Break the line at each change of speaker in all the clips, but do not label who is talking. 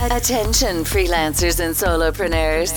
Attention, freelancers and solopreneurs.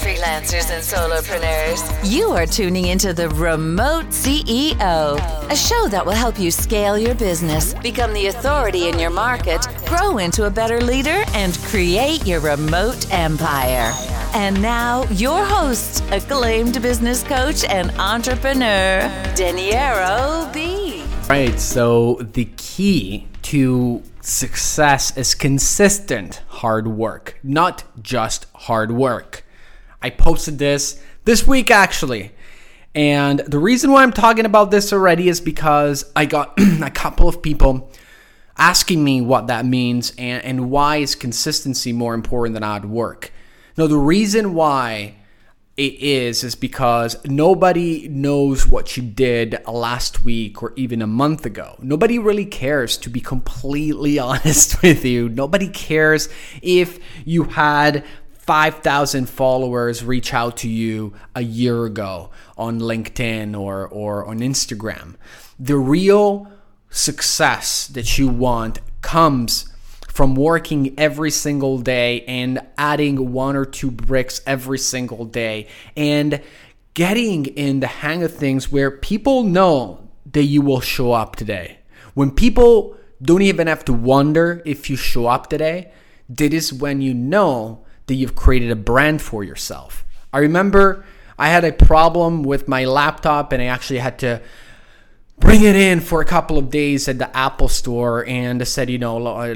You are tuning into the Remote CEO, a show that will help you scale your business, become the authority in your market, grow into a better leader, and create your remote empire. And now, your host, acclaimed business coach and entrepreneur, Daniero B.
Right, so the key to success is consistent hard work, not just hard work. I posted this week actually, and the reason why I'm talking about this already is because I got a couple of people asking me what that means and why is consistency more important than hard work. Now, the reason why it is because nobody knows what you did last week or even a month ago. Nobody really cares, to be completely honest with you. Nobody cares if you had 5,000 followers reach out to you a year ago on LinkedIn or on Instagram. The real success that you want comes from working every single day and adding one or two bricks every single day and getting in the hang of things where people know that you will show up today. When people don't even have to wonder if you show up today, that is when you know that you've created a brand for yourself. I remember I had a problem with my laptop and I actually had to bring it in for a couple of days at the Apple store, and they said, we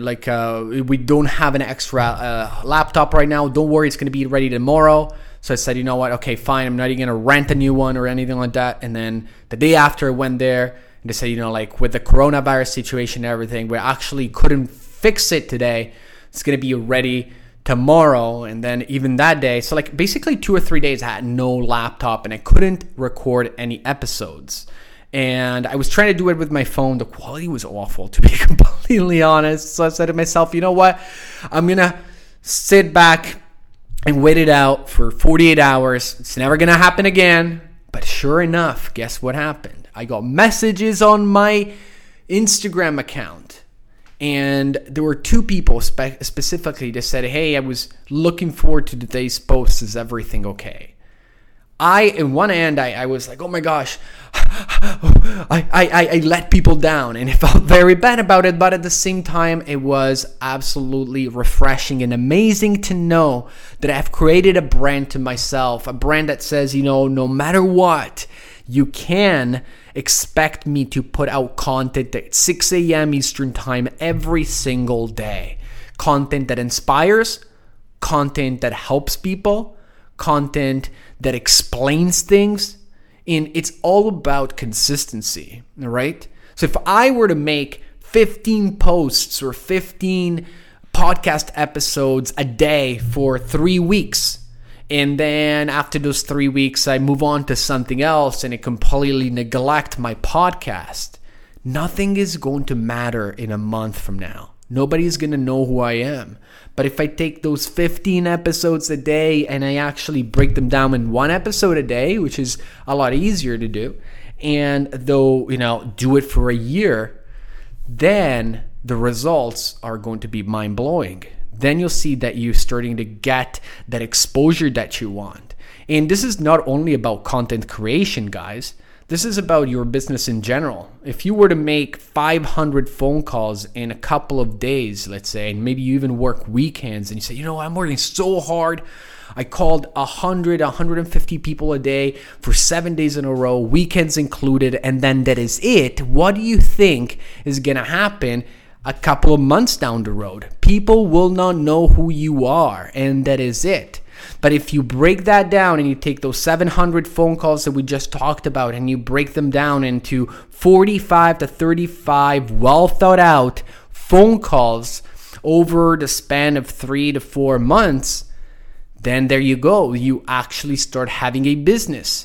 don't have an extra laptop right now. Don't worry, it's going to be ready tomorrow. So I said, you know what? Okay, fine. I'm not even going to rent a new one or anything like that. And then the day after I went there, and they said, with the coronavirus situation and everything, we actually couldn't fix it today. It's going to be ready tomorrow. And then even that day, so basically 2 or 3 days, I had no laptop and I couldn't record any episodes. And I was trying to do it with my phone. The quality was awful, to be completely honest. So I said to myself, you know what? I'm going to sit back and wait it out for 48 hours. It's never going to happen again. But sure enough, guess what happened? I got messages on my Instagram account. And there were two people specifically that said, hey, I was looking forward to today's post. Is everything okay? In one end, I was like, oh my gosh, I let people down and I felt very bad about it. But at the same time, it was absolutely refreshing and amazing to know that I've created a brand to myself, a brand that says, no matter what, you can expect me to put out content at 6 a.m. Eastern time every single day. Content that inspires, content that helps people, content that explains things, and it's all about consistency, all right? So if I were to make 15 posts or 15 podcast episodes a day for 3 weeks, and then after those 3 weeks, I move on to something else and I completely neglect my podcast, nothing is going to matter in a month from now. Nobody's going to know who I am. But if I take those 15 episodes a day and I actually break them down in one episode a day, which is a lot easier to do, and do it for a year, then the results are going to be mind-blowing. Then you'll see that you're starting to get that exposure that you want. And this is not only about content creation, guys. This is about your business in general. If you were to make 500 phone calls in a couple of days, let's say, and maybe you even work weekends and you say, I'm working so hard. I called 150 people a day for 7 days in a row, weekends included, and then that is it. What do you think is going to happen a couple of months down the road? People will not know who you are, and that is it. But if you break that down and you take those 700 phone calls that we just talked about and you break them down into 45 to 35 well thought out phone calls over the span of 3 to 4 months, then there you go. You actually start having a business.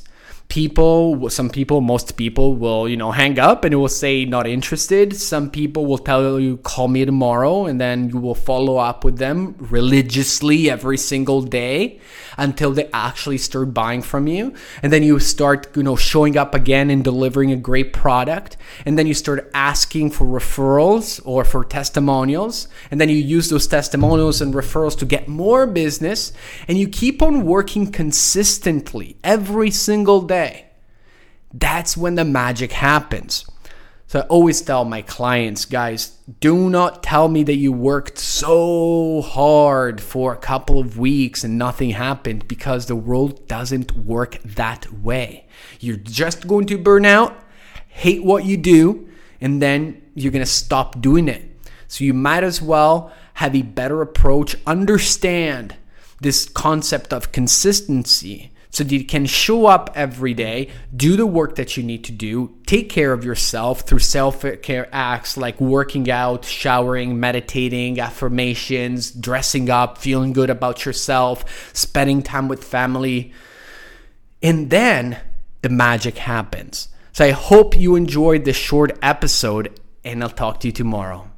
Most people will, hang up and it will say not interested. Some people will tell you, call me tomorrow, and then you will follow up with them religiously every single day until they actually start buying from you. And then you start, showing up again and delivering a great product. And then you start asking for referrals or for testimonials. And then you use those testimonials and referrals to get more business. And you keep on working consistently every single day. That's when the magic happens. So I always tell my clients, guys, do not tell me that you worked so hard for a couple of weeks and nothing happened, because the world doesn't work that way. You're just going to burn out, hate what you do, and then you're going to stop doing it. So you might as well have a better approach, understand this concept of consistency, so that you can show up every day, do the work that you need to do, take care of yourself through self-care acts like working out, showering, meditating, affirmations, dressing up, feeling good about yourself, spending time with family. And then the magic happens. So I hope you enjoyed this short episode, and I'll talk to you tomorrow.